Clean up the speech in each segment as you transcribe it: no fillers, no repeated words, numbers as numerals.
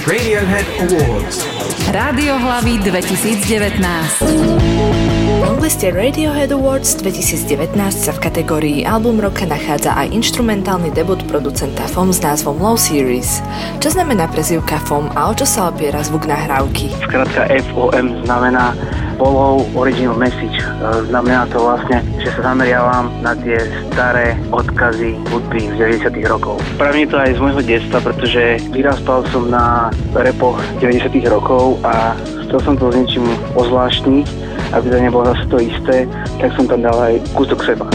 Radiohead Awards. Rádiohlavy 2019. V longliste Radiohead Awards 2019 sa v kategórii Album roka nachádza aj inštrumentálny debut producenta FOM s názvom Low Series. Čo znamená prezývka FOM a o čo sa opiera zvuk nahrávky? Skrátka FOM znamená Follow Original Message. Znamená to vlastne, že sa zameriavam na tie staré odkazy hudby z 90. rokov. Pravím to aj z môjho detstva, pretože vyrastal som na rapoch 90. rokov a chcel som to s niečím ozvláštniť, aby to nebolo zase to isté, tak som tam dal aj kúsok seba.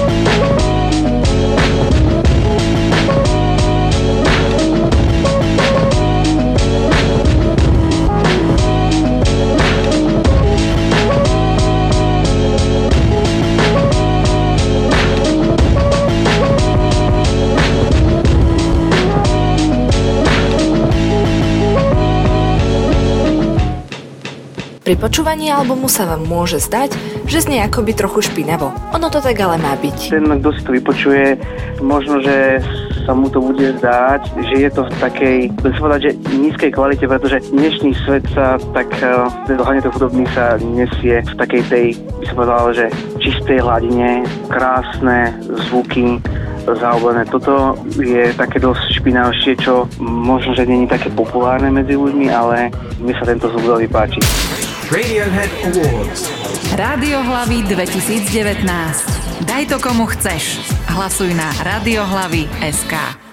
Pri počúvaní albumu sa vám môže zdať, že znie akoby trochu špinavo. Ono to tak ale má byť. Ten, kto si to vypočuje, možno, že sa mu to bude zdáť, že je to v takej, chcem povedať, že nízkej kvalite, pretože dnešný svet sa tak, hlavne to hudobný sa nesie v takej tej, by som povedal, že čistej hladine, krásne zvuky, zaoblené. Toto je také dosť špinavšie, čo možno, že nie je také populárne medzi ľuďmi, ale mne sa tento zvuk veľmi páči. Radiohead Awards. Rádiohlavy 2019. Daj to komu chceš. Hlasuj na Radiohlavy.sk.